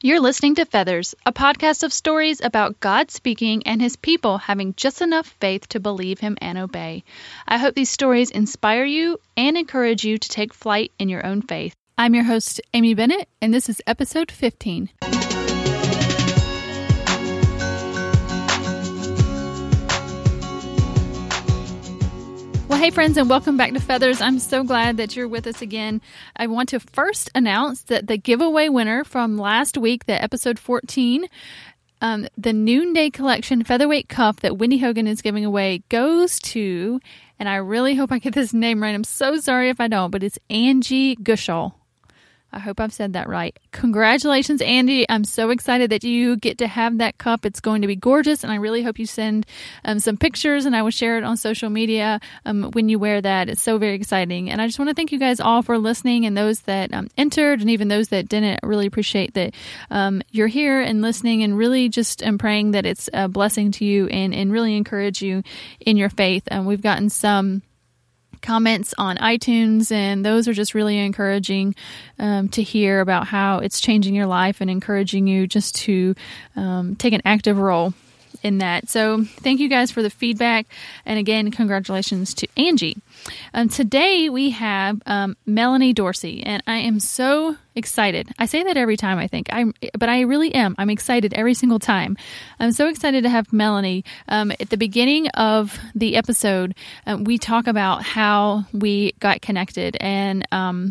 You're listening to Feathers, a podcast of stories about God speaking and his people having just enough faith to believe him and obey. I hope these stories inspire you and encourage you to take flight in your own faith. I'm your host, Amy Bennett, and this is episode 15. Well, hey friends, and welcome back to Feathers. I'm so glad that you're with us again. I want to first announce that the giveaway winner from last week, the episode 14, the Noonday Collection Featherweight Cuff that Wendy Hogan is giving away goes to, and I really hope I get this name right. I'm so sorry if I don't, but it's Angie Gushall. I hope I've said that right. Congratulations, Andy. I'm so excited that you get to have that cup. It's going to be gorgeous, and I really hope you send some pictures, and I will share it on social media when you wear that. It's so very exciting. And I just want to thank you guys all for listening, and those that entered, and even those that didn't. I really appreciate that you're here and listening, and really just praying that it's a blessing to you and really encourage you in your faith. We've gotten some comments on iTunes, and those are just really encouraging to hear about how it's changing your life and encouraging you just to take an active role in that. So thank you guys for the feedback, and again, congratulations to Angie. Today we have Melanie Dorsey, and I am so excited. I say that every time, I think, but I really am. I'm excited every single time. I'm so excited to have Melanie. At the beginning of the episode, we talk about how we got connected, and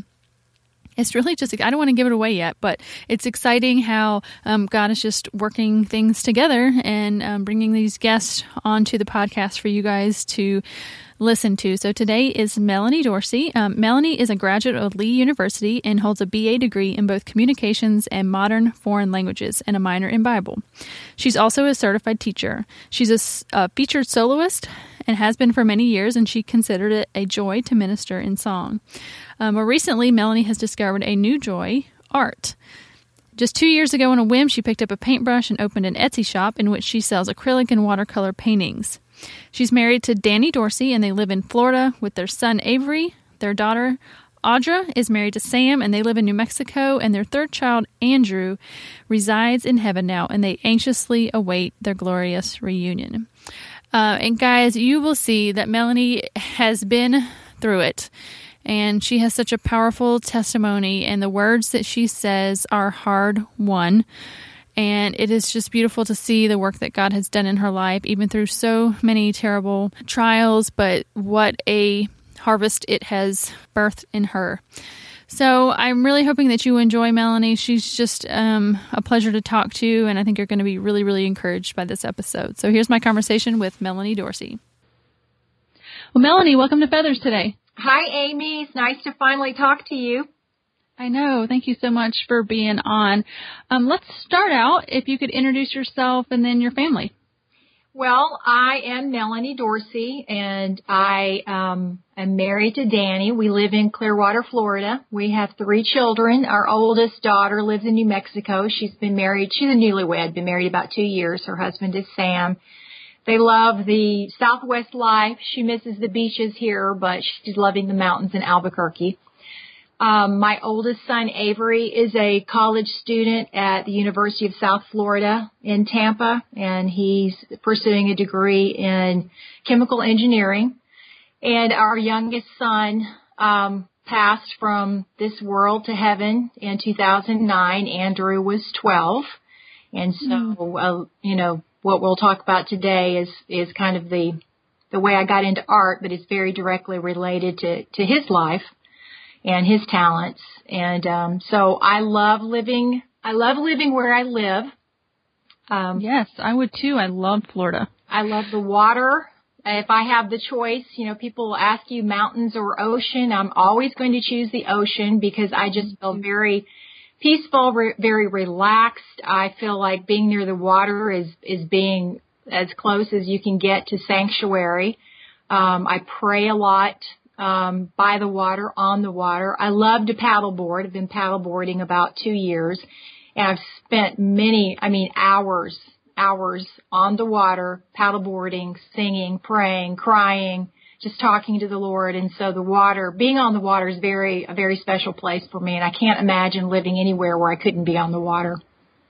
it's really just, I don't want to give it away yet, but it's exciting how God is just working things together and bringing these guests onto the podcast for you guys to listen to. So today is Melanie Dorsey. Melanie is a graduate of Lee University and holds a BA degree in both communications and modern foreign languages and a minor in Bible. She's also a certified teacher. She's a featured soloist and has been for many years, and she considered it a joy to minister in song. More recently, Melanie has discovered a new joy, art. Just 2 years ago, on a whim, she picked up a paintbrush and opened an Etsy shop in which she sells acrylic and watercolor paintings. She's married to Danny Dorsey, and they live in Florida with their son Avery. Their daughter Audra is married to Sam, and they live in New Mexico, and their third child, Andrew, resides in heaven now, and they anxiously await their glorious reunion. And guys, you will see that Melanie has been through it, and she has such a powerful testimony, and the words that she says are hard-won. And it is just beautiful to see the work that God has done in her life, even through so many terrible trials, but what a harvest it has birthed in her. So I'm really hoping that you enjoy Melanie. She's just a pleasure to talk to, and I think you're going to be really, really encouraged by this episode. So here's my conversation with Melanie Dorsey. Well, Melanie, welcome to Feathers today. Hi, Amy. It's nice to finally talk to you. I know. Thank you so much for being on. Let's start out, if you could introduce yourself and then your family. Well, I am Melanie Dorsey, and I am married to Danny. We live in Clearwater, Florida. We have 3 children. Our oldest daughter lives in New Mexico. She's a newlywed, been married about 2 years. Her husband is Sam. They love the Southwest life. She misses the beaches here, but she's loving the mountains in Albuquerque. My oldest son, Avery, is a college student at the University of South Florida in Tampa, and he's pursuing a degree in chemical engineering. And our youngest son passed from this world to heaven in 2009. Andrew was 12. And so, what we'll talk about today is kind of the way I got into art, but it's very directly related to his life and his talents. And so I love living where I live. Yes, I would too. I love Florida. I love the water. If I have the choice, people will ask you mountains or ocean. I'm always going to choose the ocean because I just feel very peaceful, very relaxed. I feel like being near the water is being as close as you can get to sanctuary. I pray a lot by the water, on the water. I love to paddleboard. I've been paddleboarding about 2 years, and I've spent hours on the water, paddleboarding, singing, praying, crying, just talking to the Lord. And so being on the water is a very special place for me, and I can't imagine living anywhere where I couldn't be on the water.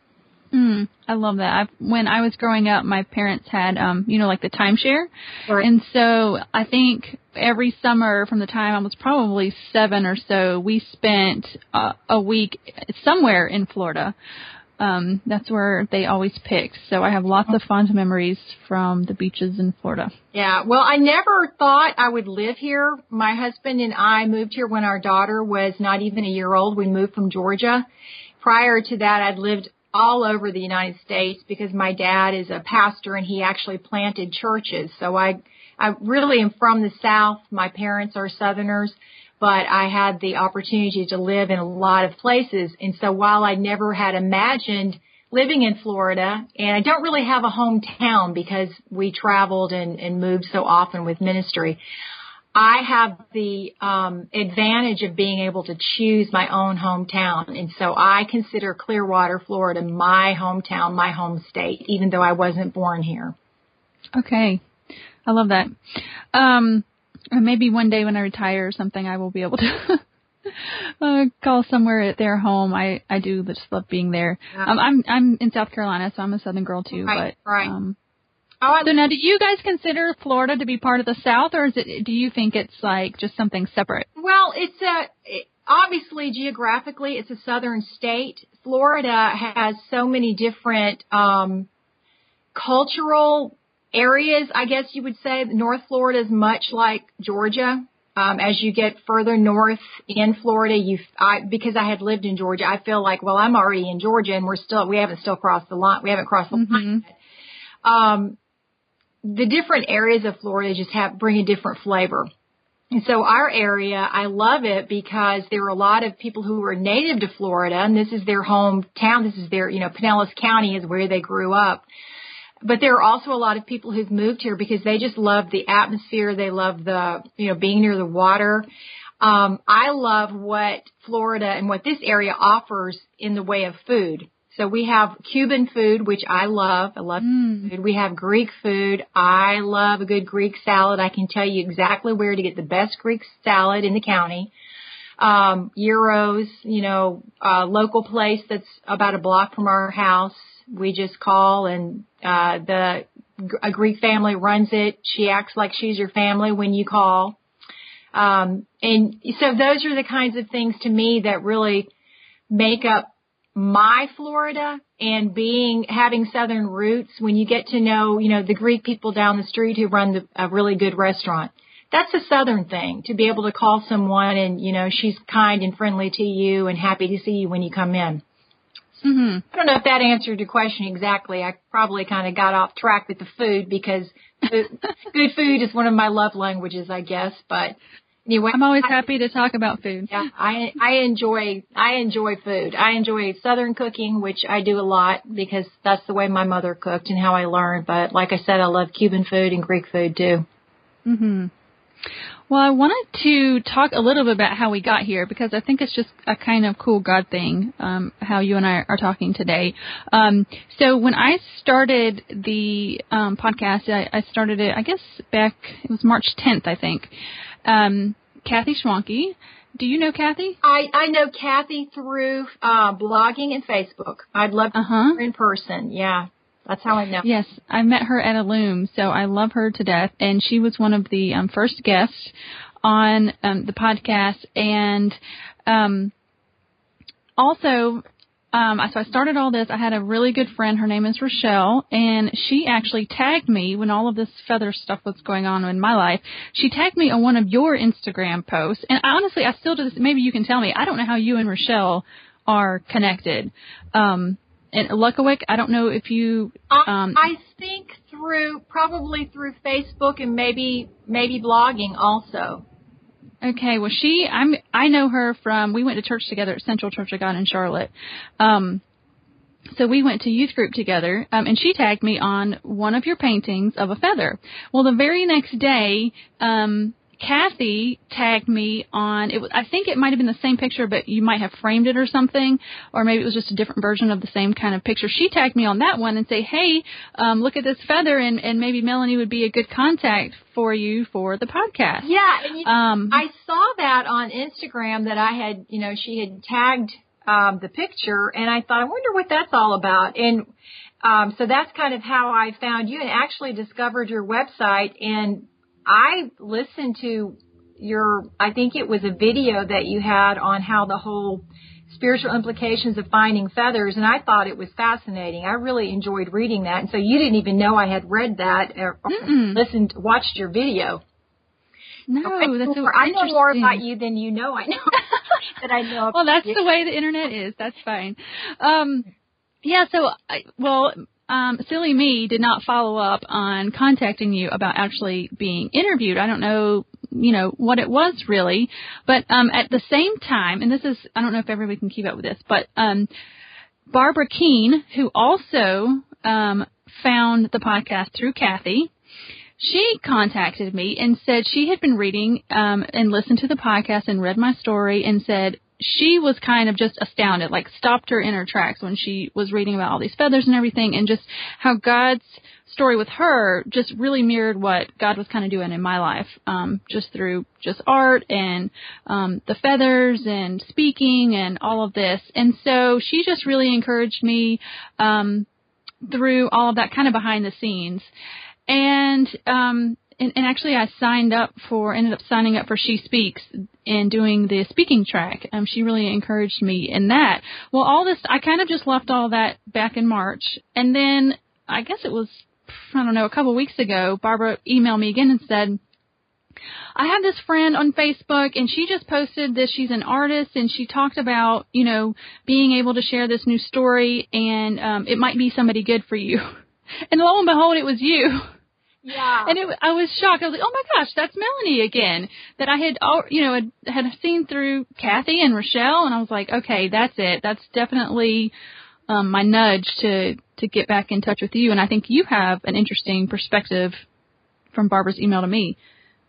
I love that. When I was growing up, my parents had, like the timeshare. Right. And so I think every summer from the time I was probably 7 or so, we spent a week somewhere in Florida. That's where they always picked. So I have lots of fond memories from the beaches in Florida. Yeah. Well, I never thought I would live here. My husband and I moved here when our daughter was not even a year old. We moved from Georgia. Prior to that, I'd lived all over the United States because my dad is a pastor and he actually planted churches. So I really am from the South. My parents are Southerners, but I had the opportunity to live in a lot of places. And so while I never had imagined living in Florida, and I don't really have a hometown because we traveled and moved so often with ministry, I have the advantage of being able to choose my own hometown. And so I consider Clearwater, Florida, my hometown, my home state, even though I wasn't born here. Okay. I love that. Maybe one day when I retire or something, I will be able to call somewhere at their home. I do just love being there. Yeah. I'm in South Carolina, so I'm a Southern girl too. Right, but, right. So now, do you guys consider Florida to be part of the South, or do you think it's like just something separate? Well, obviously geographically it's a southern state. Florida has so many different cultural areas, I guess you would say. North Florida is much like Georgia. As you get further north in Florida, because I had lived in Georgia, I feel like, well, I'm already in Georgia and we haven't crossed the line. We haven't crossed the line yet. The different areas of Florida just bring a different flavor. And so our area, I love it because there are a lot of people who are native to Florida, and this is their hometown. This is their, Pinellas County is where they grew up. But there are also a lot of people who've moved here because they just love the atmosphere. They love being near the water. I love what Florida and what this area offers in the way of food. So we have Cuban food, which I love. I love food. We have Greek food. I love a good Greek salad. I can tell you exactly where to get the best Greek salad in the county. Euros, a local place that's about a block from our house. We just call and a Greek family runs it. She acts like she's your family when you call. And so those are the kinds of things to me that really make up my Florida, and having Southern roots. When you get to know, the Greek people down the street who run a really good restaurant, that's a Southern thing, to be able to call someone and, she's kind and friendly to you and happy to see you when you come in. Mm-hmm. I don't know if that answered your question exactly. I probably kind of got off track with the food because good food is one of my love languages, I guess, but anyway, I'm always happy to talk about food. Yeah, I enjoy food. I enjoy Southern cooking, which I do a lot because that's the way my mother cooked and how I learned. But like I said, I love Cuban food and Greek food too. Mhm. Well, I wanted to talk a little bit about how we got here because I think it's just a kind of cool God thing, how you and I are talking today. So when I started the podcast, I started it, I guess back, it was March 10th, I think. Kathy Schwanke. Do you know Kathy? I know Kathy through blogging and Facebook. I'd love to meet her in person. Yeah, that's how I know. Yes, I met her at Illume, so I love her to death. And she was one of the first guests on the podcast. And also, so I started all this. I had a really good friend. Her name is Rochelle, and she actually tagged me when all of this feather stuff was going on in my life. She tagged me on one of your Instagram posts, and honestly, I still do this. Maybe you can tell me. I don't know how you and Rochelle are connected. And Luckawick, I don't know if you. I think probably through Facebook and maybe blogging also. Okay, well, I know her from, we went to church together at Central Church of God in Charlotte. So we went to youth group together, and she tagged me on one of your paintings of a feather. Well, the very next day, Kathy tagged me on, I think it might have been the same picture, but you might have framed it or something, or maybe it was just a different version of the same kind of picture. She tagged me on that one and say, hey, look at this feather, and maybe Melanie would be a good contact for you for the podcast. Yeah, and I saw that on Instagram that I had, she had tagged the picture, and I thought, I wonder what that's all about. And so that's kind of how I found you and actually discovered your website. And I listened to I think it was a video that you had on how the whole spiritual implications of finding feathers, and I thought it was fascinating. I really enjoyed reading that. And so you didn't even know I had read that or watched your video. No, that's so I know more about you than you know. I know that I know. Well, that's the way the internet is. That's fine. Silly me did not follow up on contacting you about actually being interviewed. I don't know, what it was really, but at the same time, and this is, I don't know if everybody can keep up with this, but Barbara Keene, who also found the podcast through Kathy, she contacted me and said she had been reading and listened to the podcast and read my story and said she was kind of just astounded, like stopped her in her tracks when she was reading about all these feathers and everything, and just how God's story with her just really mirrored what God was kind of doing in my life, just through just art and the feathers and speaking and all of this. And so she just really encouraged me through all of that kind of behind the scenes. And actually I ended up signing up for She Speaks and doing the speaking track. She really encouraged me in that. Well, all this, I kind of just left all that back in March. And then I guess it was, a couple of weeks ago, Barbara emailed me again and said, I have this friend on Facebook and she just posted this. She's an artist and she talked about, being able to share this new story and it might be somebody good for you. And lo and behold, it was you. Yeah. And I was shocked. I was like, oh my gosh, that's Melanie again, that I had, had seen through Kathy and Rochelle. And I was like, okay, that's it. That's definitely my nudge to get back in touch with you. And I think you have an interesting perspective from Barbara's email to me.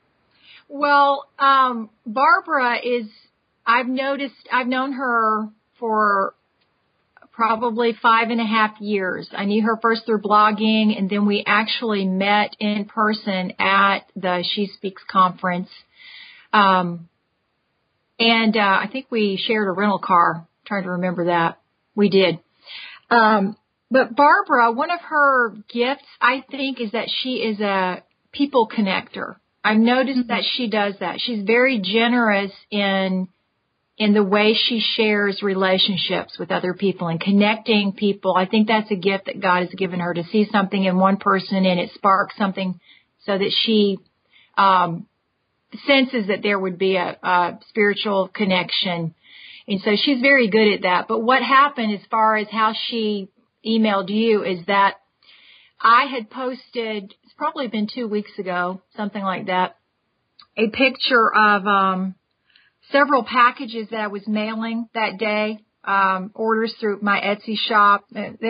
Well, Barbara I've known her for probably 5.5 years. I knew her first through blogging, and then we actually met in person at the She Speaks conference. I think we shared a rental car. I'm trying to remember that. We did. But Barbara, one of her gifts, I think, is that she is a people connector. I've noticed that she does that. She's very generous in the way she shares relationships with other people and connecting people. I think that's a gift that God has given her, to see something in one person and it sparks something so that she senses that there would be a spiritual connection. And so she's very good at that. But what happened as far as how she emailed you is that I had posted, it's probably been 2 weeks ago, something like that, a picture of several packages that I was mailing that day, orders through my Etsy shop. I think it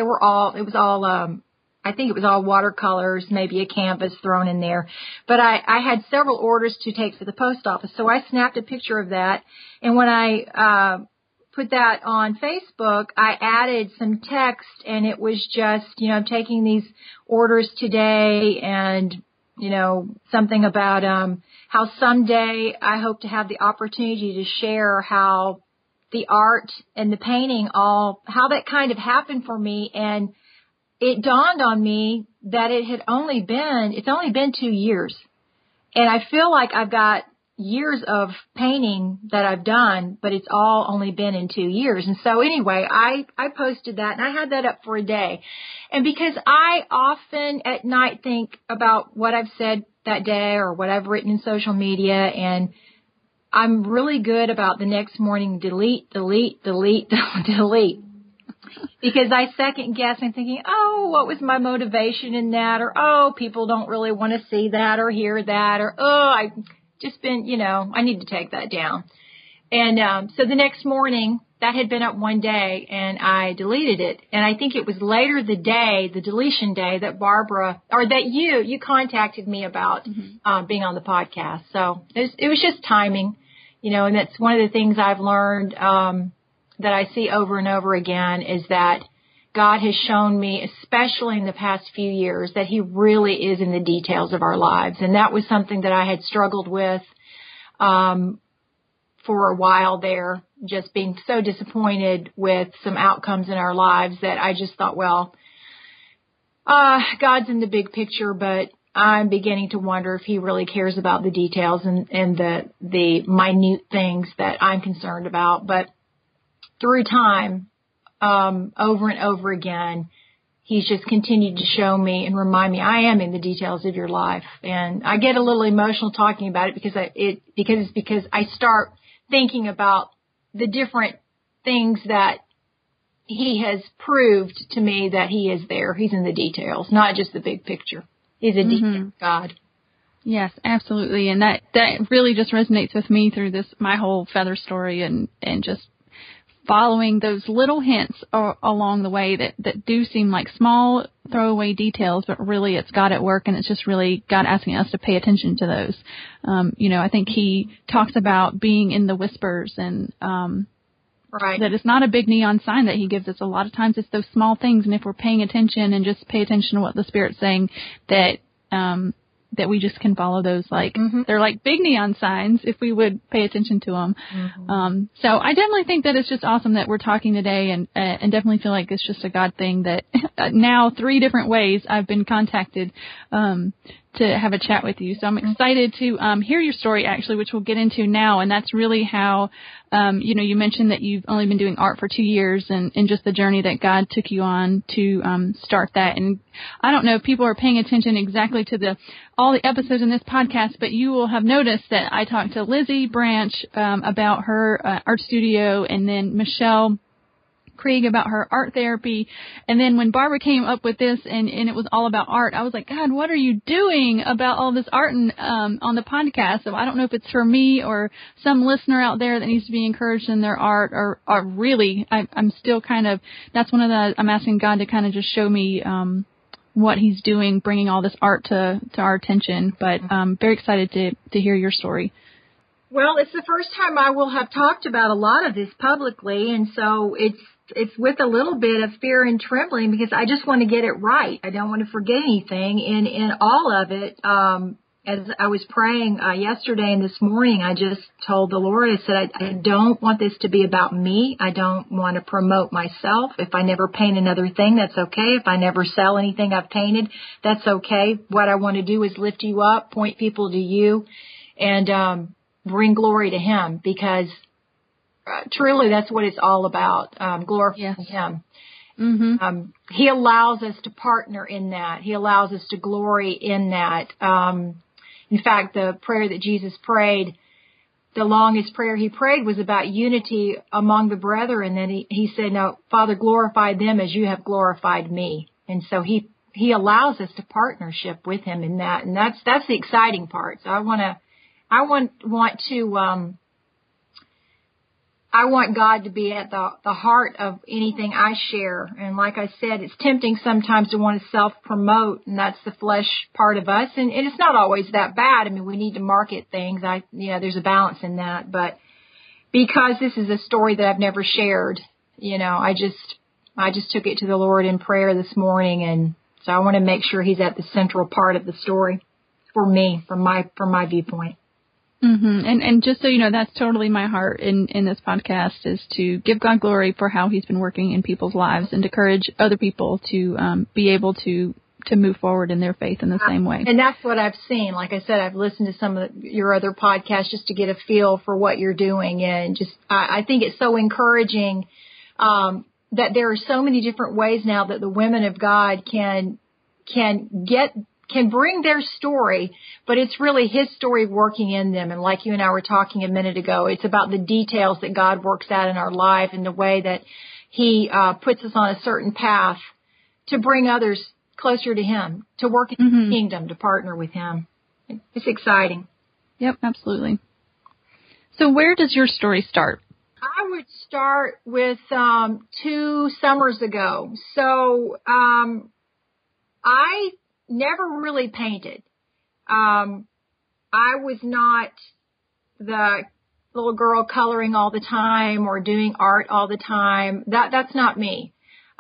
was all watercolors, maybe a canvas thrown in there. But I had several orders to take to the post office. So I snapped a picture of that. And when I put that on Facebook, I added some text, and it was just, I'm taking these orders today, and, something about how someday I hope to have the opportunity to share how the art and the painting how that kind of happened for me. And it dawned on me that it's only been 2 years. And I feel like I've got years of painting that I've done, but it's all only been in 2 years. And so anyway, I posted that, and I had that up for a day. And because I often at night think about what I've said that day or what I've written in social media, and I'm really good about the next morning delete. Because I second guess and thinking, oh, what was my motivation in that? Or, oh, people don't really want to see that or hear that. Or, oh, I've just been, I need to take that down. And so the next morning, that had been up one day, and I deleted it. And I think it was later the deletion day, that Barbara, or that you contacted me about being on the podcast. So it was just timing, and that's one of the things I've learned that I see over and over again, is that God has shown me, especially in the past few years, that He really is in the details of our lives. And that was something that I had struggled with for a while there. just being so disappointed with some outcomes in our lives that I just thought, well, God's in the big picture, but I'm beginning to wonder if he really cares about the details and the minute things that I'm concerned about. But through time, over and over again, he's just continued to show me and remind me I am in the details of your life. And I get a little emotional talking about it because I start thinking about the different things that he has proved to me that he is there. He's in the details, not just the big picture. He's a detailed God. Yes, absolutely. And that really just resonates with me through my whole feather story and just following those little hints along the way that do seem like small throwaway details, but really it's God at work, and it's just really God asking us to pay attention to those. I think he talks about being in the whispers and right. That it's not a big neon sign that he gives us. A lot of times it's those small things, and if we're paying attention and just pay attention to what the Spirit's saying, that we just can follow those. They're like big neon signs if we would pay attention to them. So I definitely think that it's just awesome that we're talking today, and definitely feel like it's just a God thing that now 3 different ways I've been contacted to have a chat with you. So I'm excited to hear your story, actually, which we'll get into now. And that's really how, you mentioned that you've only been doing art for 2 years, and just the journey that God took you on to start that. And I don't know if people are paying attention exactly to all the episodes in this podcast, but you will have noticed that I talked to Lizzie Branch about her art studio, and then Michelle Krieg about her art therapy. And then when Barbara came up with this and it was all about art, I was like, God, what are you doing about all this art on the podcast? So I don't know if it's for me or some listener out there that needs to be encouraged in their art, or really, I'm still that's one of I'm asking God to kind of just show me what he's doing, bringing all this art to our attention. But I'm very excited to hear your story. Well, it's the first time I will have talked about a lot of this publicly, and so it's with a little bit of fear and trembling because I just want to get it right. I don't want to forget anything. In all of it, as I was praying yesterday and this morning, I just told the Lord, I said, I don't want this to be about me. I don't want to promote myself. If I never paint another thing, that's okay. If I never sell anything I've painted, that's okay. What I want to do is lift you up, point people to you, and bring glory to him, because truly that's what it's all about, glorifying him. He allows us to partner in that. He allows us to glory in that. In fact, the prayer that Jesus prayed, the longest prayer he prayed was about unity among the brethren. And then he said, no, Father, glorify them as you have glorified me. And so he allows us to partnership with him in that. And that's the exciting part. So I want God to be at the heart of anything I share. And like I said, it's tempting sometimes to want to self-promote, and that's the flesh part of us. And it's not always that bad. I mean, we need to market things. There's a balance in that. But because this is a story that I've never shared, I just took it to the Lord in prayer this morning. And so I want to make sure he's at the central part of the story for me, from my viewpoint. And just so you know, that's totally my heart in this podcast, is to give God glory for how he's been working in people's lives and to encourage other people to be able to move forward in their faith in the same way. And that's what I've seen. Like I said, I've listened to some of your other podcasts just to get a feel for what you're doing. And just, I think it's so encouraging that there are so many different ways now that the women of God can bring their story, but it's really his story working in them. And like you and I were talking a minute ago, it's about the details that God works out in our life and the way that he puts us on a certain path to bring others closer to him, to work in his kingdom, to partner with him. It's exciting. Yep, absolutely. So where does your story start? I would start with 2 summers ago. So I never really painted. I was not the little girl coloring all the time or doing art all the time. That's not me.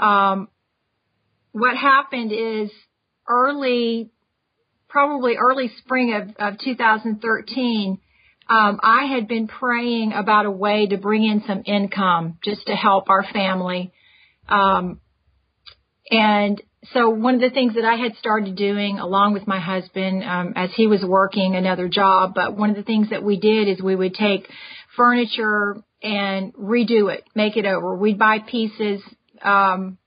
What happened is probably early spring of 2013, I had been praying about a way to bring in some income just to help our family. And so one of the things that I had started doing along with my husband, as he was working another job, but one of the things that we did is we would take furniture and redo it, make it over. We'd buy pieces, from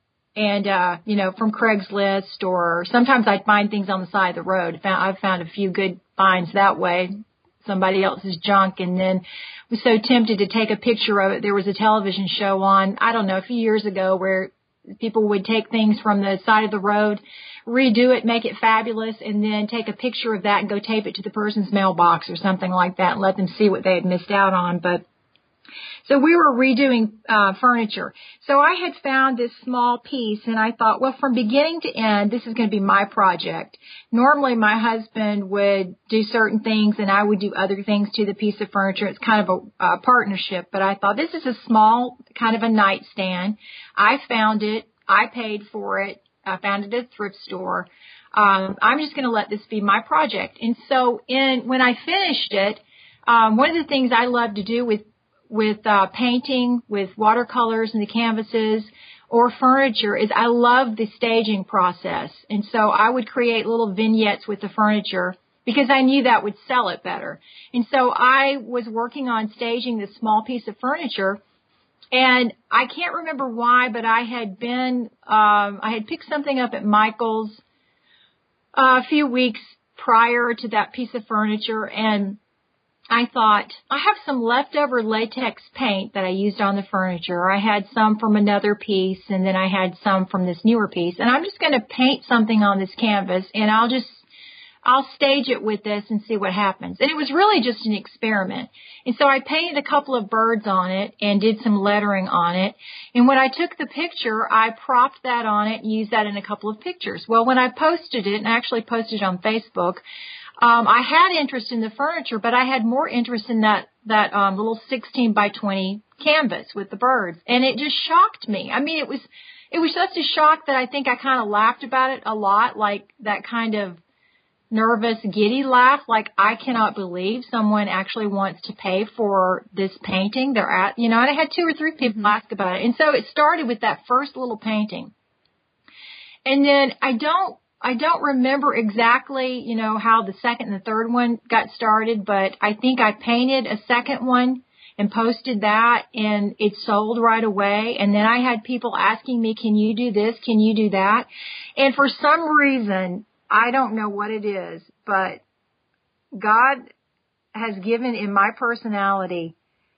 Craigslist, or sometimes I'd find things on the side of the road. I've found a few good finds that way, somebody else's junk, and then was so tempted to take a picture of it. There was a television show on, I don't know, a few years ago where people would take things from the side of the road, redo it, make it fabulous, and then take a picture of that and go tape it to the person's mailbox or something like that and let them see what they had missed out on. But so we were redoing furniture. So I had found this small piece, and I thought, well, from beginning to end, this is going to be my project. Normally, my husband would do certain things, and I would do other things to the piece of furniture. It's kind of a partnership, but I thought this is a small kind of a nightstand. I found it. I paid for it. I found it at a thrift store. I'm just going to let this be my project. And so when I finished it, one of the things I love to do with painting, with watercolors and the canvases or furniture is I love the staging process. And so I would create little vignettes with the furniture because I knew that would sell it better. And so I was working on staging this small piece of furniture, and I can't remember why, but I had picked something up at Michael's a few weeks prior to that piece of furniture, and I thought, I have some leftover latex paint that I used on the furniture. I had some from another piece, and then I had some from this newer piece. And I'm just going to paint something on this canvas, and I'll stage it with this and see what happens. And it was really just an experiment. And so I painted a couple of birds on it and did some lettering on it. And when I took the picture, I propped that on it and used that in a couple of pictures. Well, when I posted it, and I actually posted it on Facebook, I had interest in the furniture, but I had more interest in that little 16 by 20 canvas with the birds. And it just shocked me. I mean, it was such a shock that I think I kind of laughed about it a lot, like that kind of nervous, giddy laugh, like I cannot believe someone actually wants to pay for this painting. And I had 2 or 3 people ask about it. And so it started with that first little painting. And then I don't remember exactly, how the second and the third one got started, but I think I painted a second one and posted that, and it sold right away. And then I had people asking me, can you do this? Can you do that? And for some reason, I don't know what it is, but God has given in my personality,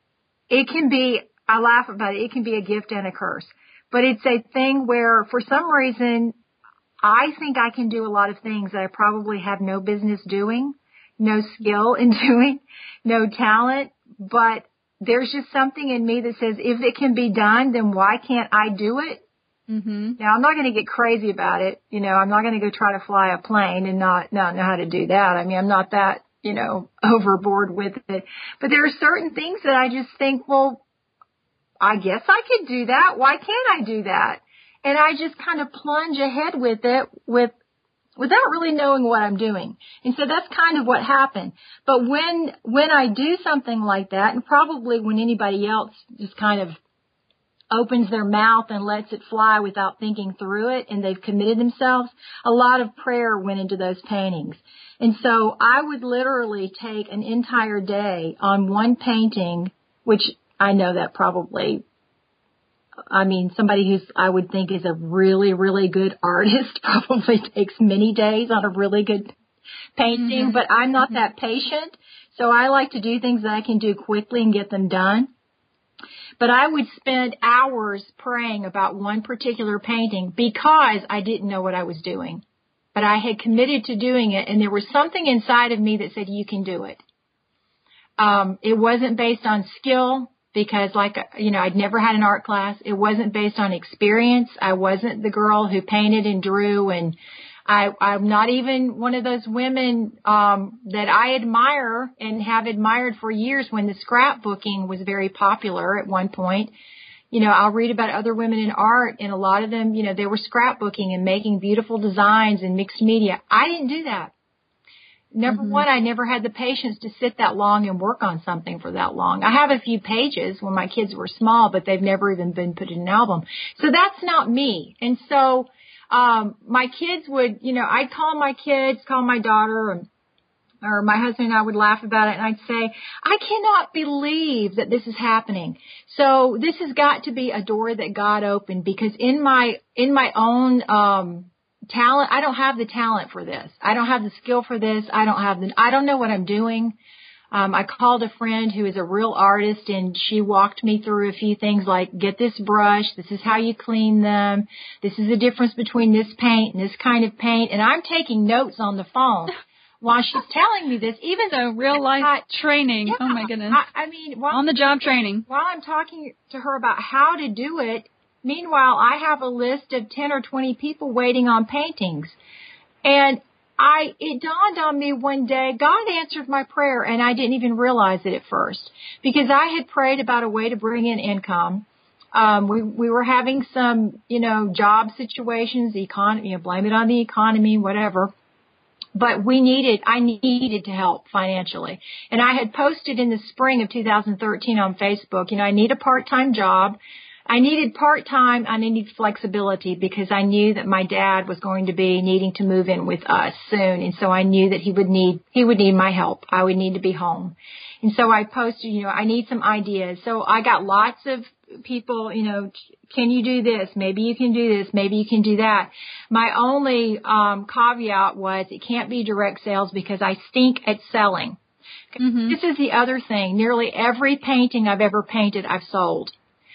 I laugh about it can be a gift and a curse. But it's a thing where, for some reason, I think I can do a lot of things that I probably have no business doing, no skill in doing, no talent, but there's just something in me that says, if it can be done, then why can't I do it? Mm-hmm. Now, I'm not going to get crazy about it. I'm not going to go try to fly a plane and not know how to do that. I mean, I'm not that, overboard with it. But there are certain things that I just think, well, I guess I could do that. Why can't I do that? And I just kind of plunge ahead with it without really knowing what I'm doing. And so that's kind of what happened. But when I do something like that, and probably when anybody else just kind of opens their mouth and lets it fly without thinking through it, and they've committed themselves, a lot of prayer went into those paintings. And so I would literally take an entire day on one painting, which I know that probably, somebody who's, I would think, is a really, really good artist probably takes many days on a really good painting, but I'm not that patient. So I like to do things that I can do quickly and get them done. But I would spend hours praying about one particular painting because I didn't know what I was doing. But I had committed to doing it, and there was something inside of me that said, you can do it. It wasn't based on skill because, I'd never had an art class. It wasn't based on experience. I wasn't the girl who painted and drew, and I'm not even one of those women that I admire and have admired for years when the scrapbooking was very popular at one point. I'll read about other women in art, and a lot of them, they were scrapbooking and making beautiful designs and mixed media. I didn't do that. Number one, I never had the patience to sit that long and work on something for that long. I have a few pages when my kids were small, but they've never even been put in an album. So that's not me. And so, my kids would, I'd call my kids, call my daughter, or my husband and I would laugh about it, and I'd say, I cannot believe that this is happening. So this has got to be a door that God opened, because in my own talent, I don't have the talent for this. I don't have the skill for this. I don't know what I'm doing. I called a friend who is a real artist, and she walked me through a few things like, get this brush, this is how you clean them, this is the difference between this paint and this kind of paint, and I'm taking notes on the phone while she's telling me this. Even so real life training. Yeah, oh my goodness. I mean, on the job training. While I'm talking to her about how to do it, meanwhile, I have a list of 10 or 20 people waiting on paintings. And it dawned on me one day, God answered my prayer, and I didn't even realize it at first, because I had prayed about a way to bring in income. We were having some, job situations, the economy, blame it on the economy, whatever. But I needed to help financially. And I had posted in the spring of 2013 on Facebook, I need a part-time job. I needed part-time, I needed flexibility, because I knew that my dad was going to be needing to move in with us soon. And so I knew that he would need my help. I would need to be home. And so I posted, I need some ideas. So I got lots of people, can you do this? Maybe you can do this. Maybe you can do that. My only caveat was it can't be direct sales, because I stink at selling. Mm-hmm. This is the other thing. Nearly every painting I've ever painted, I've sold.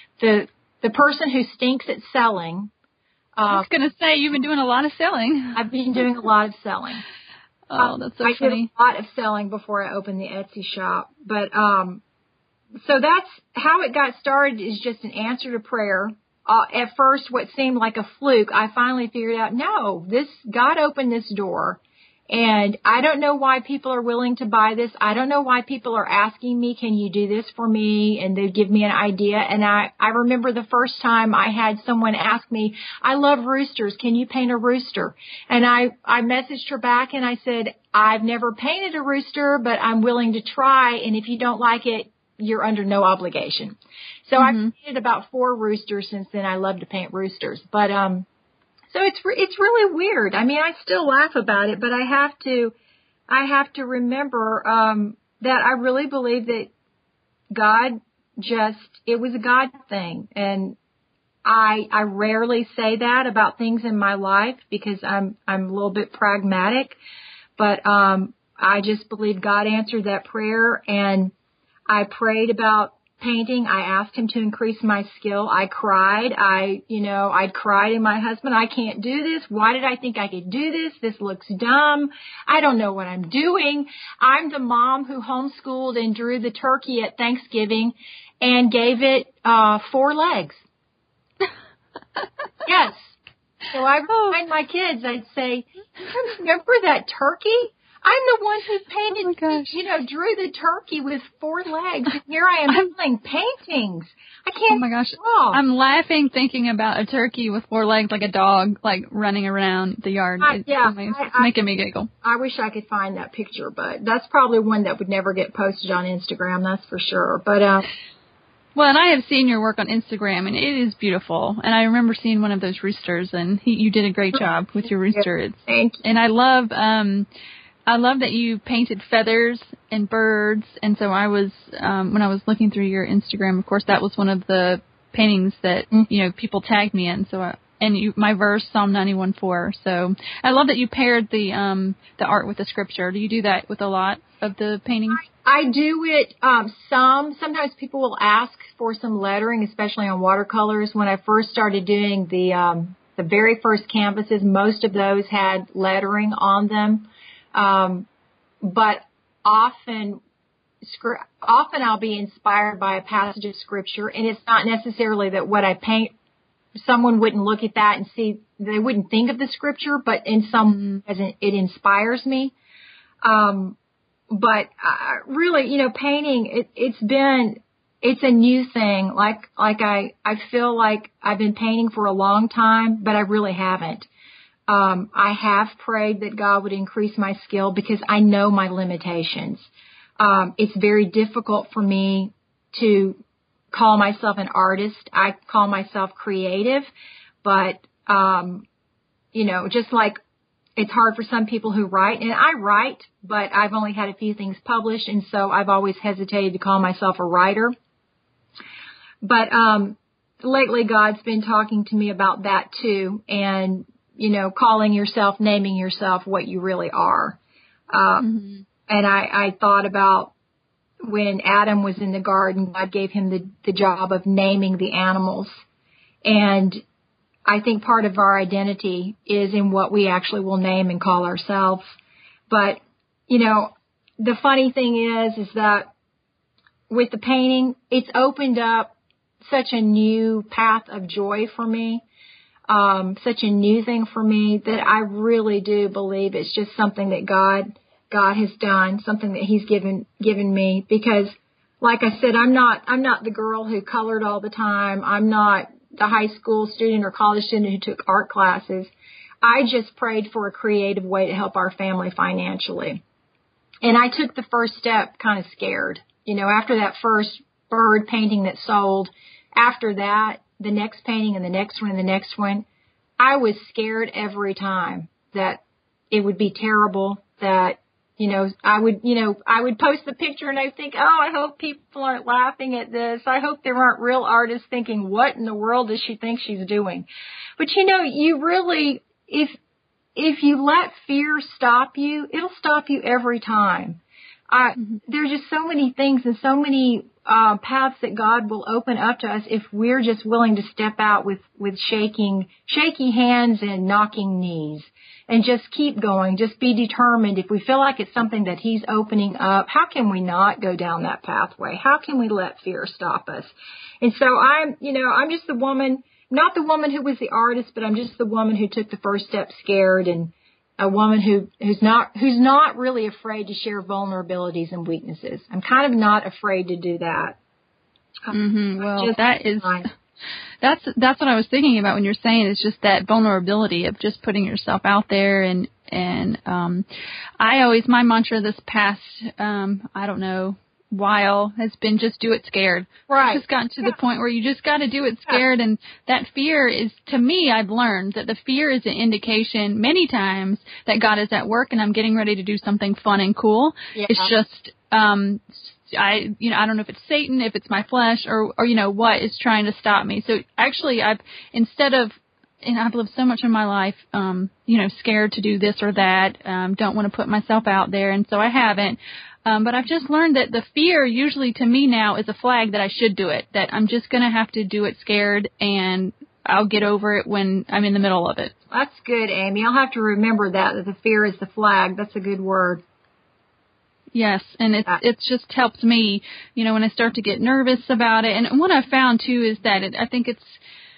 The person who stinks at selling. I was going to say, you've been doing a lot of selling. I've been doing a lot of selling. Oh, that's so funny. I did a lot of selling before I opened the Etsy shop. But, so that's how it got started, is just an answer to prayer. At first, what seemed like a fluke, I finally figured out, no, God opened this door. And I don't know why people are willing to buy this. I don't know why people are asking me, can you do this for me? And they give me an idea. And I remember the first time I had someone ask me, I love roosters. Can you paint a rooster? And I messaged her back and I said, I've never painted a rooster, but I'm willing to try. And if you don't like it, you're under no obligation. So I've painted about 4 roosters since then. I love to paint roosters. But, so it's really weird. I mean, I still laugh about it, but I have to remember that I really believe that God it was a God thing. And I rarely say that about things in my life, because I'm a little bit pragmatic, but I just believe God answered that prayer. And I prayed about painting. I asked him to increase my skill. I cried. I'd cried to my husband, I can't do this. Why did I think I could do this? This looks dumb. I don't know what I'm doing. I'm the mom who homeschooled and drew the turkey at Thanksgiving and gave it 4 legs. Yes. So I remind my kids, I'd say, remember that turkey? I'm the one who painted, drew the turkey with 4 legs. And here I am doing paintings. I can't. Oh my gosh. I'm laughing thinking about a turkey with 4 legs, like a dog, like running around the yard. It's making me giggle. I wish I could find that picture, but that's probably one that would never get posted on Instagram. That's for sure. But, well, and I have seen your work on Instagram, and it is beautiful. And I remember seeing one of those roosters, and you did a great job with your rooster. Thank you. And I love that you painted feathers and birds. And so I was, when I was looking through your Instagram, of course, that was one of the paintings that, people tagged me in. So, my verse, Psalm 91:4. So I love that you paired the art with the scripture. Do you do that with a lot of the paintings? I do it, sometimes people will ask for some lettering, especially on watercolors. When I first started doing the very first canvases, most of those had lettering on them. But often I'll be inspired by a passage of scripture, and it's not necessarily that what I paint, someone wouldn't look at that and see, they wouldn't think of the scripture, but in some, it inspires me. But really, painting, it's a new thing. I feel like I've been painting for a long time, but I really haven't. I have prayed that God would increase my skill because I know my limitations. It's very difficult for me to call myself an artist. I call myself creative, but, just like it's hard for some people who write, and I write, but I've only had a few things published, and so I've always hesitated to call myself a writer. But lately God's been talking to me about that too, and, calling yourself, naming yourself what you really are. And I thought about when Adam was in the garden, God gave him the job of naming the animals. And I think part of our identity is in what we actually will name and call ourselves. But, the funny thing is that with the painting, it's opened up such a new path of joy for me, such a new thing for me that I really do believe it's just something that God has done, something that He's given me. Because, like I said, I'm not the girl who colored all the time. I'm not the high school student or college student who took art classes. I just prayed for a creative way to help our family financially. And I took the first step kind of scared. After that first bird painting that sold, after that, the next painting and the next one and the next one, I was scared every time that it would be terrible, that, I would post the picture and I think, I hope people aren't laughing at this. I hope there aren't real artists thinking, what in the world does she think she's doing? But, you really, if you let fear stop you, it'll stop you every time. There's just so many things and so many paths that God will open up to us if we're just willing to step out with shaky hands and knocking knees and just keep going. Just be determined. If we feel like it's something that He's opening up, how can we not go down that pathway? How can we let fear stop us? And so I'm just the woman, not the woman who was the artist, but I'm just the woman who took the first step scared, and a woman who's not really afraid to share vulnerabilities and weaknesses. I'm kind of not afraid to do that. Well, that's what I was thinking about when you're saying it's just that vulnerability of just putting yourself out there. And my mantra this past, while has been just do it scared. Right. It's just gotten to the point where you just got to do it scared. And that fear is, to me, I've learned that the fear is an indication many times that God is at work and I'm getting ready to do something fun and cool. Yeah. It's just, I don't know if it's Satan, if it's my flesh or what is trying to stop me. So actually I've lived so much of my life, scared to do this or that, don't want to put myself out there. And so I haven't. But I've just learned that the fear usually to me now is a flag that I should do it, that I'm just going to have to do it scared and I'll get over it when I'm in the middle of it. That's good, Amy. I'll have to remember that the fear is the flag. That's a good word. Yes, and it's just helped me, when I start to get nervous about it. And what I've found too is that I think it's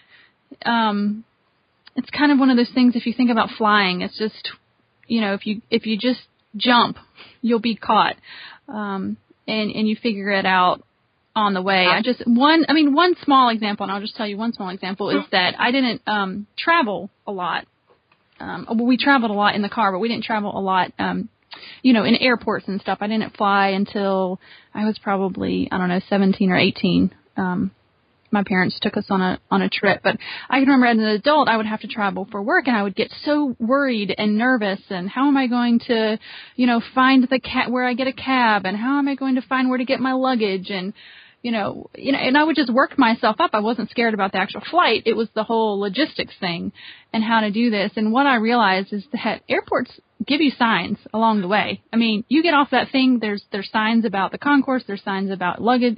kind of one of those things. If you think about flying, it's just, if you just jump, you'll be caught, and you figure it out on the way. One small example, and I'll just tell you one small example is that I didn't travel a lot. We traveled a lot in the car, but we didn't travel a lot. In airports and stuff. I didn't fly until I was probably, 17 or 18. My parents took us on a trip, but I can remember as an adult, I would have to travel for work and I would get so worried and nervous. And how am I going to, find where I get a cab, and how am I going to find where to get my luggage? And, and I would just work myself up. I wasn't scared about the actual flight. It was the whole logistics thing and how to do this. And what I realized is that airports give you signs along the way. I mean, you get off that thing, there's signs about the concourse, there's signs about luggage,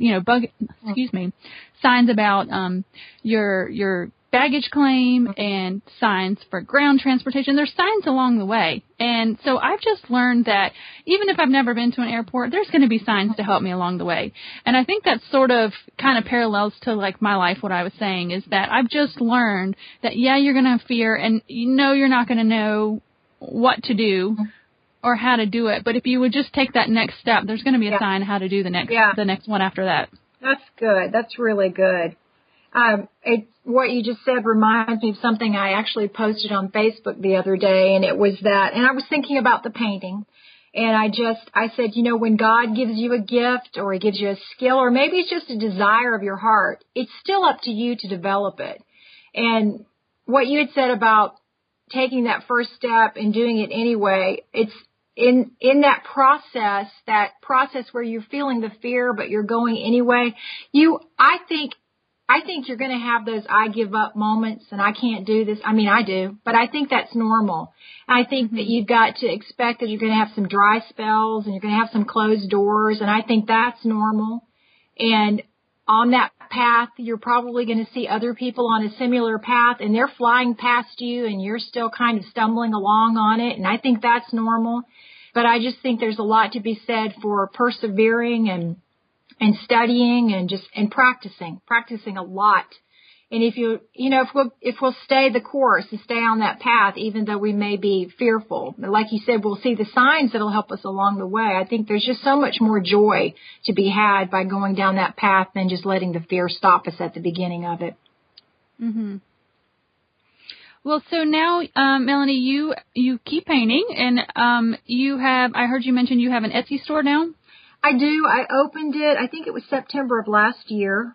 signs about your baggage claim and signs for ground transportation. There's signs along the way. And so I've just learned that even if I've never been to an airport, there's going to be signs to help me along the way. And I think that sort of kind of parallels to like my life. What I was saying is that I've just learned that, you're going to have fear and you're not going to know what to do or how to do it. But if you would just take that next step, there's going to be a sign how to do the next one after that. That's good. That's really good. What you just said reminds me of something I actually posted on Facebook the other day, and it was that, and I was thinking about the painting, and I said, when God gives you a gift or He gives you a skill, or maybe it's just a desire of your heart, it's still up to you to develop it. And what you had said about taking that first step and doing it anyway, it's in that process where you're feeling the fear, but you're going anyway. I think you're going to have those I give up moments and I can't do this. I mean, I do, but I think that's normal. I think that you've got to expect that you're going to have some dry spells and you're going to have some closed doors, and I think that's normal. And on that path, you're probably going to see other people on a similar path, and they're flying past you and you're still kind of stumbling along on it, and I think that's normal. But I just think there's a lot to be said for persevering and studying and practicing a lot. And if we'll stay the course and stay on that path, even though we may be fearful, like you said, we'll see the signs that'll help us along the way. I think there's just so much more joy to be had by going down that path than just letting the fear stop us at the beginning of it. Mm-hmm. Well, so now, Melanie, you keep painting, and I heard you mention you have an Etsy store now? I do. I opened it, I think it was September of last year.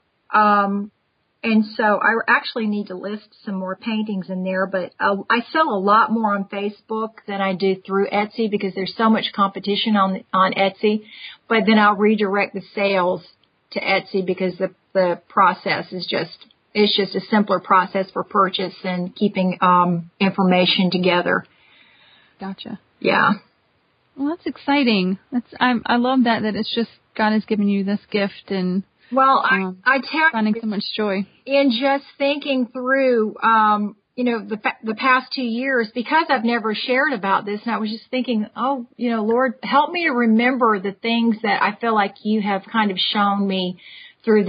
And so I actually need to list some more paintings in there, but I sell a lot more on Facebook than I do through Etsy because there's so much competition on Etsy. But then I'll redirect the sales to Etsy because the process is just a simpler process for purchase and keeping information together. Gotcha. Yeah. Well, that's exciting. I love that it's just God has given you this gift, and I tell finding so much joy in just thinking through the past 2 years, because I've never shared about this, and I was just thinking, Lord, help me to remember the things that I feel like you have kind of shown me through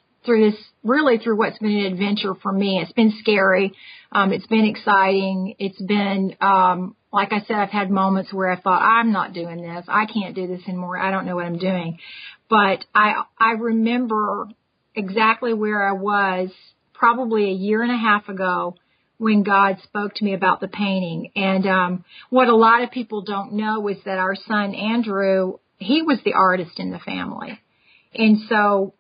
what's been an adventure for me. It's been scary. It's been exciting. It's been, like I said, I've had moments where I thought, I'm not doing this. I can't do this anymore. I don't know what I'm doing. But I remember exactly where I was probably a year and a half ago when God spoke to me about the painting. And what a lot of people don't know is that our son, Andrew, he was the artist in the family. And so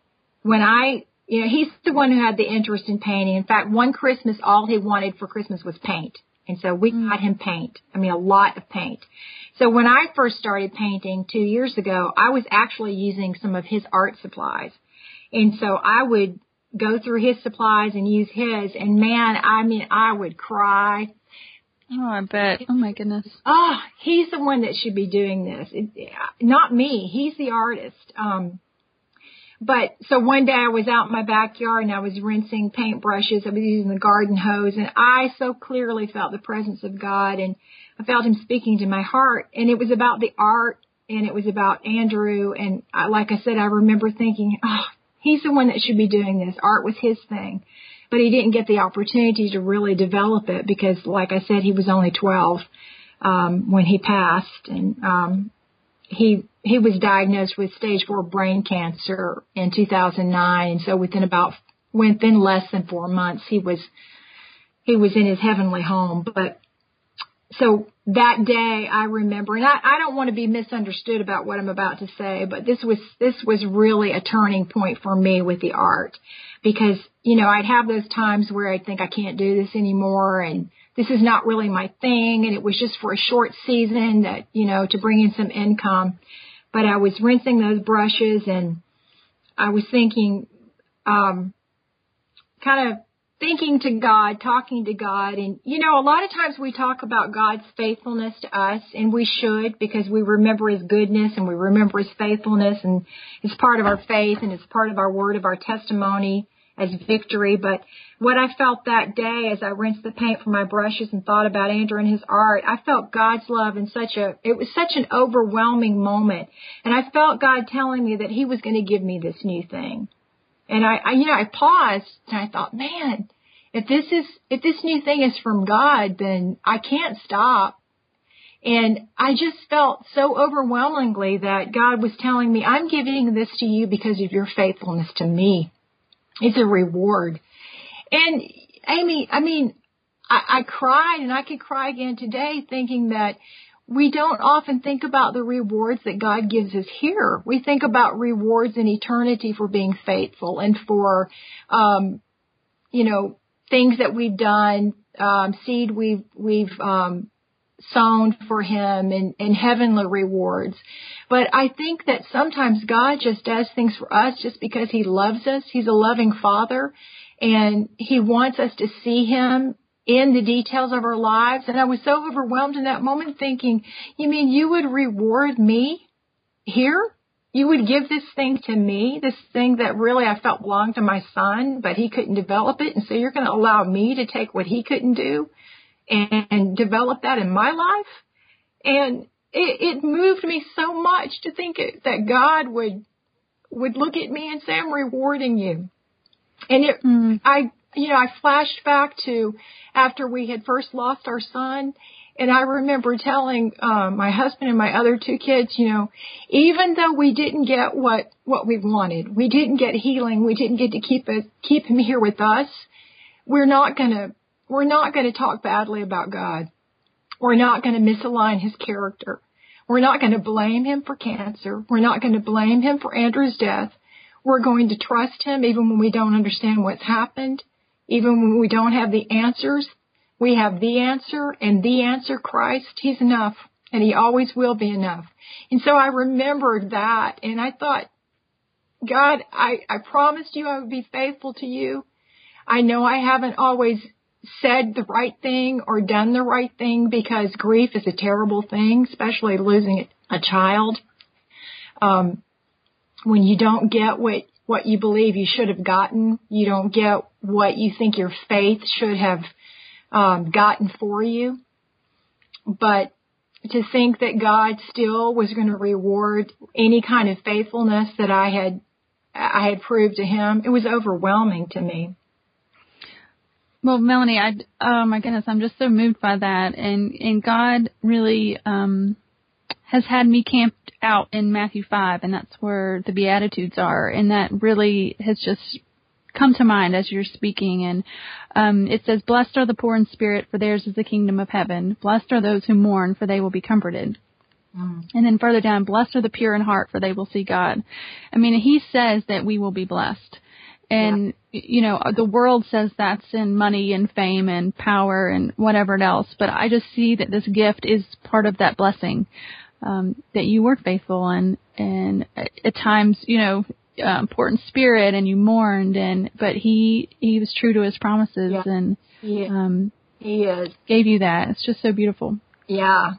he's the one who had the interest in painting. In fact, one Christmas, all he wanted for Christmas was paint. And so we got him paint. I mean, a lot of paint. So when I first started painting 2 years ago, I was actually using some of his art supplies. And so I would go through his supplies and use his. And man, I would cry. Oh, I bet. Oh, my goodness. Oh, he's the one that should be doing this. Not me. He's the artist. But so one day I was out in my backyard and I was rinsing paintbrushes. I was using the garden hose, and I so clearly felt the presence of God, and I felt Him speaking to my heart. And it was about the art, and it was about Andrew. And like I said, I remember thinking, he's the one that should be doing this. Art was his thing. But he didn't get the opportunity to really develop it because, like I said, he was only 12 when he passed. And he was diagnosed with stage 4 brain cancer in 2009. And so within less than 4 months, he was in his heavenly home. But so that day I remember, and I don't want to be misunderstood about what I'm about to say, but this was really a turning point for me with the art because, I'd have those times where I'd think I can't do this anymore and this is not really my thing. And it was just for a short season that, to bring in some income. But I was rinsing those brushes and I was thinking, kind of thinking to God, talking to God. And, a lot of times we talk about God's faithfulness to us, and we should because we remember His goodness and we remember His faithfulness, and it's part of our faith and it's part of our word, of our testimony as victory. But what I felt that day as I rinsed the paint from my brushes and thought about Andrew and his art, I felt God's love in it was such an overwhelming moment. And I felt God telling me that He was going to give me this new thing. And I paused and I thought, man, if this new thing is from God, then I can't stop. And I just felt so overwhelmingly that God was telling me, I'm giving this to you because of your faithfulness to me. It's a reward. And Amy, I mean, I cried, and I could cry again today thinking that we don't often think about the rewards that God gives us here. We think about rewards in eternity for being faithful and for, things that we've done, seed we've sown for Him and heavenly rewards. But I think that sometimes God just does things for us just because He loves us. He's a loving Father, and He wants us to see Him in the details of our lives. And I was so overwhelmed in that moment thinking, you mean you would reward me here? You would give this thing to me, this thing that really I felt belonged to my son, but he couldn't develop it. And so you're going to allow me to take what he couldn't do and develop that in my life? And it moved me so much to think that God would look at me and say, I'm rewarding you. And I flashed back to after we had first lost our son, and I remember telling my husband and my other two kids, even though we didn't get what we wanted, we didn't get healing, we didn't get to keep him here with us, we're not gonna talk badly about God. We're not going to misalign His character. We're not going to blame Him for cancer. We're not going to blame Him for Andrew's death. We're going to trust Him even when we don't understand what's happened. Even when we don't have the answers, we have the answer, and the answer, Christ. He's enough, and He always will be enough. And so I remembered that, and I thought, God, I promised you I would be faithful to you. I know I haven't always said the right thing or done the right thing, because grief is a terrible thing, especially losing a child. When you don't get what you believe you should have gotten, you don't get what you think your faith should have gotten for you. But to think that God still was going to reward any kind of faithfulness that I had proved to Him, it was overwhelming to me. Well, Melanie, oh my goodness, I'm just so moved by that. And God really has had me camped out in Matthew 5, and that's where the Beatitudes are. And that really has just come to mind as you're speaking. And it says, blessed are the poor in spirit, for theirs is the kingdom of heaven. Blessed are those who mourn, for they will be comforted. And then further down, blessed are the pure in heart, for they will see God. I mean, He says that we will be blessed. And, the world says that's in money and fame and power and whatever else. But I just see that this gift is part of that blessing, that you were faithful and at times, poor in spirit, and you mourned, but he was true to His promises, and he is. Gave you that. It's just so beautiful. Yeah.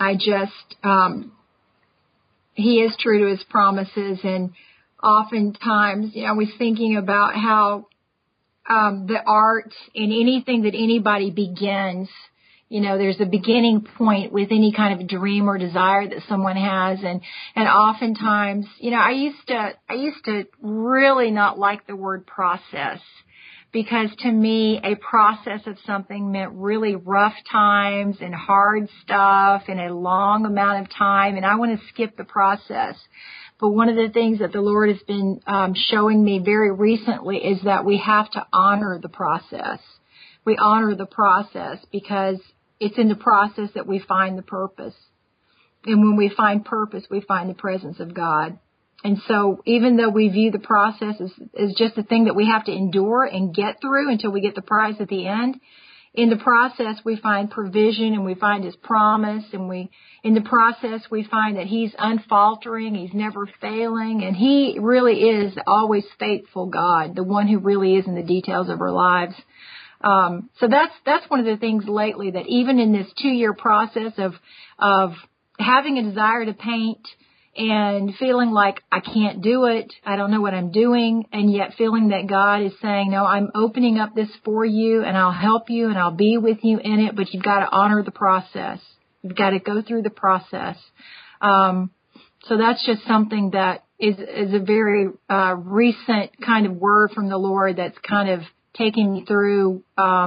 He is true to His promises, and oftentimes, I was thinking about how the art in anything that anybody begins, there's a beginning point with any kind of dream or desire that someone has, and oftentimes, I used to really not like the word process, because to me, a process of something meant really rough times and hard stuff and a long amount of time, and I want to skip the process. But one of the things that the Lord has been showing me very recently is that we have to honor the process. We honor the process because it's in the process that we find the purpose. And when we find purpose, we find the presence of God. And so even though we view the process as just a thing that we have to endure and get through until we get the prize at the end, in the process, we find provision, and we find His promise, and in the process, we find that He's unfaltering, He's never failing, and He really is always faithful God, the one who really is in the details of our lives. So that's one of the things lately, that even in this 2-year process of having a desire to paint and feeling like I can't do it, I don't know what I'm doing, and yet feeling that God is saying, no, I'm opening up this for you, and I'll help you, and I'll be with you in it, but you've got to honor the process. You've got to go through the process. So that's just something that is a very recent kind of word from the Lord that's kind of taking me through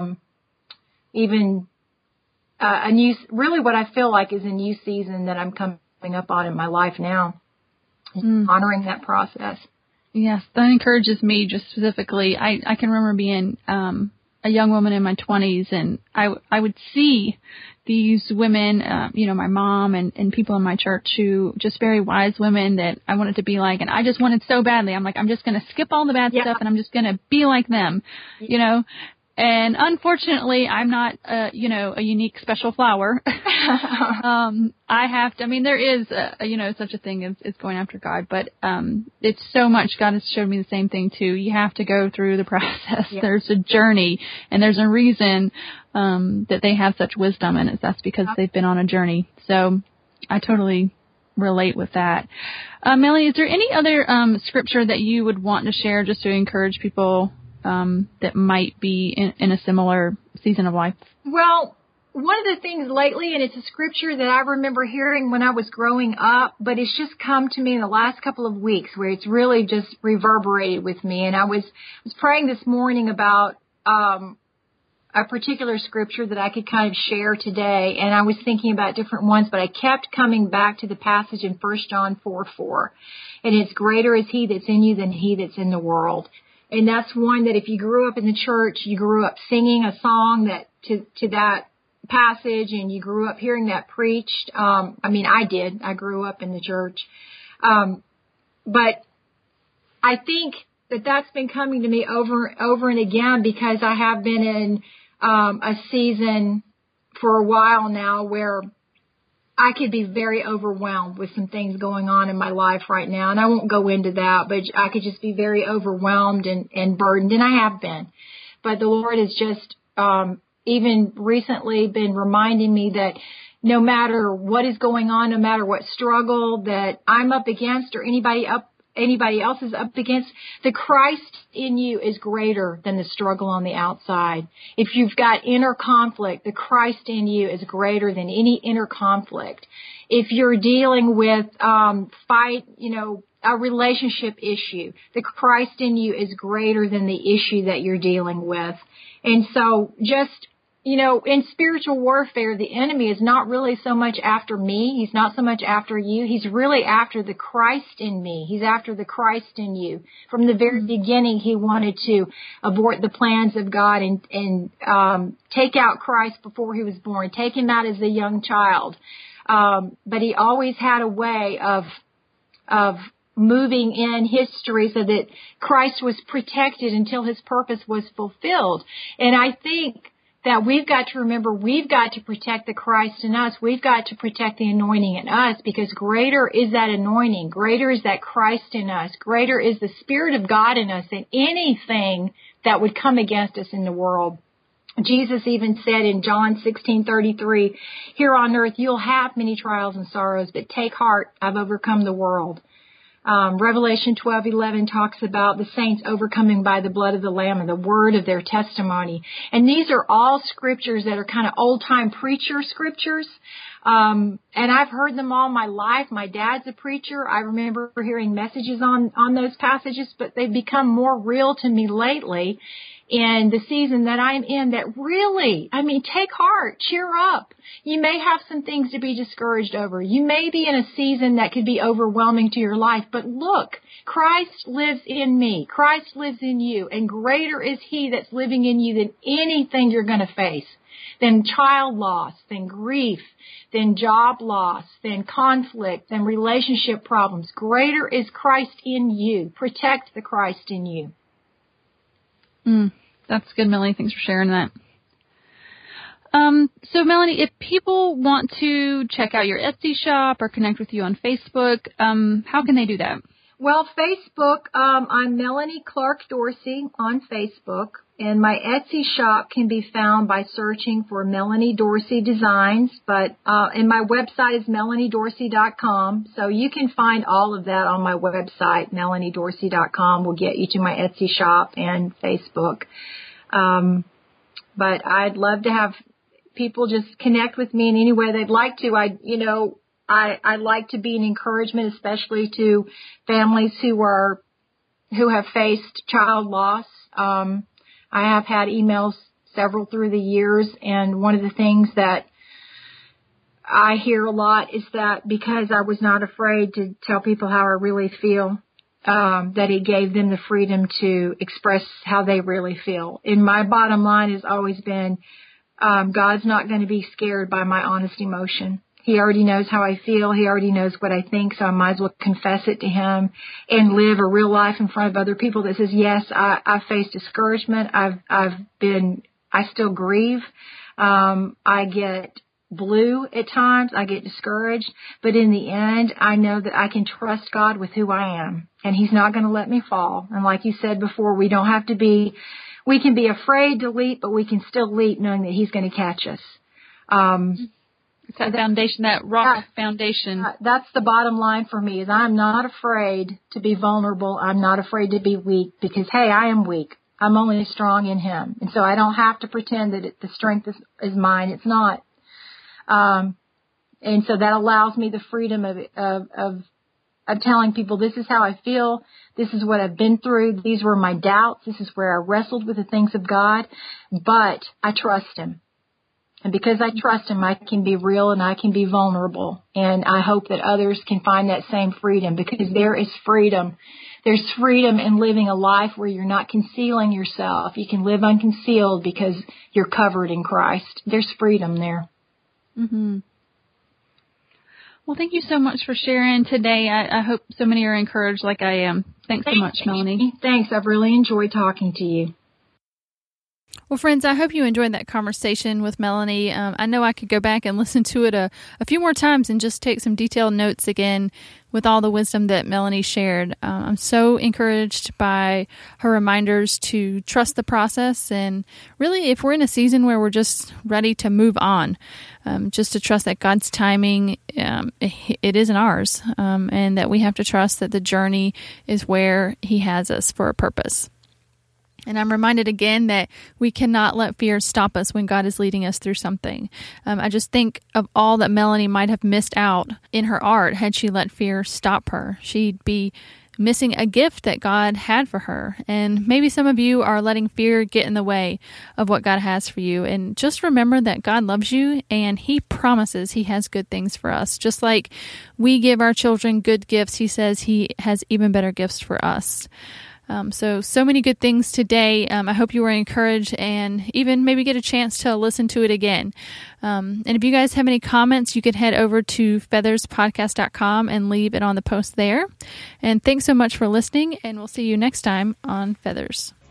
even a new, really what I feel like is a new season that I'm coming up on in my life now, honoring that process. Yes, that encourages me just specifically. I can remember being a young woman in my 20s, and I would see these women, my mom and people in my church who just very wise women that I wanted to be like, and I just wanted so badly. I'm like, I'm just going to skip all the bad stuff and I'm just going to be like them, And unfortunately, I'm not, a unique special flower. I have to, there is, such a thing as going after God, but it's so much. God has showed me the same thing too. You have to go through the process. Yeah. There's a journey, and there's a reason that they have such wisdom, and that's because they've been on a journey. So I totally relate with that. Melanie, is there any other scripture that you would want to share just to encourage people that might be in a similar season of life? Well, one of the things lately, and it's a scripture that I remember hearing when I was growing up, but it's just come to me in the last couple of weeks where it's really just reverberated with me. And I was praying this morning about a particular scripture that I could kind of share today, and I was thinking about different ones, but I kept coming back to the passage in 1 John 4:4. And it's greater is he that's in you than he that's in the world. And that's one that if you grew up in the church, you grew up singing a song that to that passage, and you grew up hearing that preached. I did. I grew up in the church. But I think that's been coming to me over and again, because I have been in a season for a while now where I could be very overwhelmed with some things going on in my life right now. And I won't go into that, but I could just be very overwhelmed and burdened. And I have been. But the Lord has just even recently been reminding me that no matter what is going on, no matter what struggle that I'm up against or anybody else is up against, the Christ in you is greater than the struggle on the outside. If you've got inner conflict, the Christ in you is greater than any inner conflict. If you're dealing with a relationship issue, the Christ in you is greater than the issue that you're dealing with. And so just, in spiritual warfare, the enemy is not really so much after me. He's not so much after you. He's really after the Christ in me. He's after the Christ in you. From the very beginning, he wanted to abort the plans of God and take out Christ before he was born, take him out as a young child. But he always had a way of moving in history so that Christ was protected until his purpose was fulfilled. And I think that we've got to remember we've got to protect the Christ in us. We've got to protect the anointing in us, because greater is that anointing. Greater is that Christ in us. Greater is the Spirit of God in us than anything that would come against us in the world. Jesus even said in John 16:33, here on earth you'll have many trials and sorrows, but take heart, I've overcome the world. Revelation 12:11 talks about the saints overcoming by the blood of the Lamb and the word of their testimony. And these are all scriptures that are kind of old-time preacher scriptures. And I've heard them all my life. My dad's a preacher. I remember hearing messages on those passages, but they've become more real to me lately in the season that I'm in, that really, take heart, cheer up. You may have some things to be discouraged over. You may be in a season that could be overwhelming to your life, but look, Christ lives in me. Christ lives in you, and greater is he that's living in you than anything you're going to face, than child loss, than grief, than job loss, than conflict, than relationship problems. Greater is Christ in you. Protect the Christ in you. That's good, Melanie. Thanks for sharing that. So, Melanie, if people want to check out your Etsy shop or connect with you on Facebook, how can they do that? Well, Facebook, I'm Melanie Clark Dorsey on Facebook, and my Etsy shop can be found by searching for Melanie Dorsey Designs, and my website is melaniedorsey.com, so you can find all of that on my website, melaniedorsey.com. Will get you to my Etsy shop and Facebook. But I'd love to have people just connect with me in any way they'd like to. I like to be an encouragement, especially to families who have faced child loss. I have had emails several through the years, and one of the things that I hear a lot is that because I was not afraid to tell people how I really feel, that He gave them the freedom to express how they really feel. And my bottom line has always been, God's not going to be scared by my honest emotion. He already knows how I feel. He already knows what I think, so I might as well confess it to Him and live a real life in front of other people that says, yes, I face discouragement. I still grieve. I get blue at times. I get discouraged. But in the end, I know that I can trust God with who I am, and He's not going to let me fall. And like you said before, we can be afraid to leap, but we can still leap knowing that He's going to catch us. It's that foundation, that rock foundation. That's the bottom line for me, is I'm not afraid to be vulnerable. I'm not afraid to be weak because, hey, I am weak. I'm only strong in Him. And so I don't have to pretend that the strength is mine. It's not. And so that allows me the freedom of telling people, this is how I feel. This is what I've been through. These were my doubts. This is where I wrestled with the things of God. But I trust Him. And because I trust Him, I can be real and I can be vulnerable. And I hope that others can find that same freedom, because there is freedom. There's freedom in living a life where you're not concealing yourself. You can live unconcealed because you're covered in Christ. There's freedom there. Mm-hmm. Well, thank you so much for sharing today. I hope so many are encouraged like I am. Thanks so much, Melanie. Thanks. I've really enjoyed talking to you. Well, friends, I hope you enjoyed that conversation with Melanie. I know I could go back and listen to it a few more times and just take some detailed notes again with all the wisdom that Melanie shared. I'm so encouraged by her reminders to trust the process, and really, if we're in a season where we're just ready to move on, just to trust that God's timing, it isn't ours, and that we have to trust that the journey is where He has us for a purpose. And I'm reminded again that we cannot let fear stop us when God is leading us through something. I just think of all that Melanie might have missed out in her art had she let fear stop her. She'd be missing a gift that God had for her. And maybe some of you are letting fear get in the way of what God has for you. And just remember that God loves you and He promises He has good things for us. Just like we give our children good gifts, He says He has even better gifts for us. So many good things today. I hope you were encouraged and even maybe get a chance to listen to it again. And if you guys have any comments, you can head over to featherspodcast.com and leave it on the post there. And thanks so much for listening, and we'll see you next time on Feathers.